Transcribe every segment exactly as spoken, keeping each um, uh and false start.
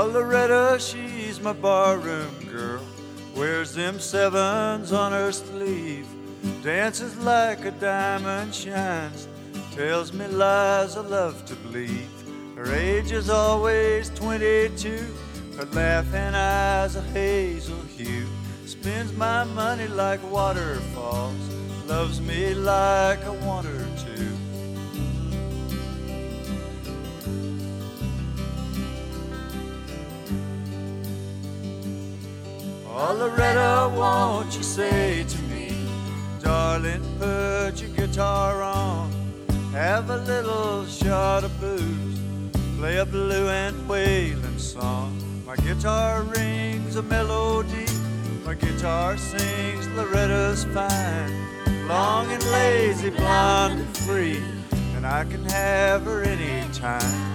Oh, Loretta, she's my barroom girl, wears them sevens on her sleeve, dances like a diamond shines, tells me lies I love to believe. Her age is always twenty-two, her laughing eyes a hazel hue, spends my money like waterfalls, loves me like I want her to. Oh, Loretta, won't you say to me, darling, put your guitar on, have a little shot of booze, play a blue and wailing song. My guitar rings a melody, my guitar sings Loretta's fine, long and lazy, blonde and free, and I can have her anytime.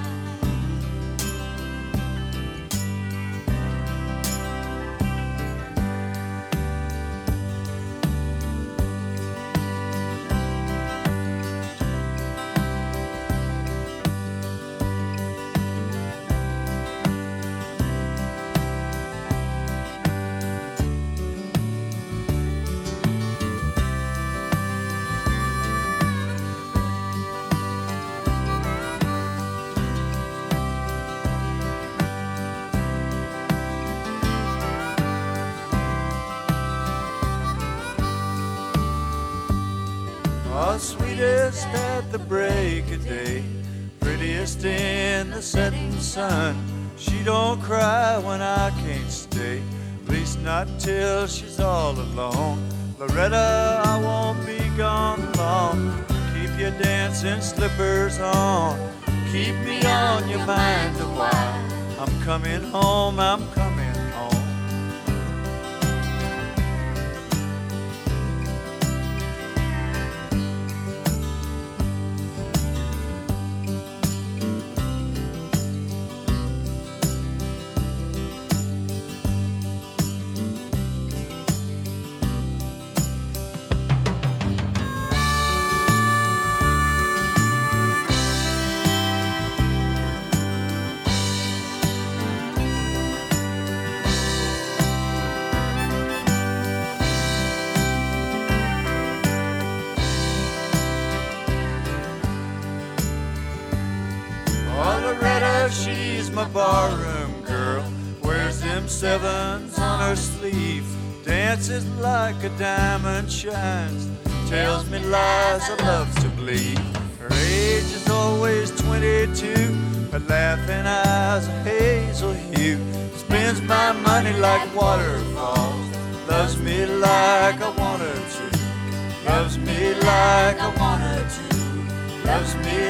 Oh, sweetest at the break of day, prettiest in the setting sun. She don't cry when I can't stay, at least not till she's all alone. Loretta, I won't be gone long, keep your dancing slippers on, keep me on your mind a while. I'm coming home, I'm coming home. Oh, Loretta, she's my barroom girl, wears them sevens on her sleeve, dances like a diamond shines, tells me lies I love to believe. Her age is always twenty-two, her laughing eyes a hazel hue, spends my money like waterfalls, loves me like I want her to, loves me like I want her to, loves me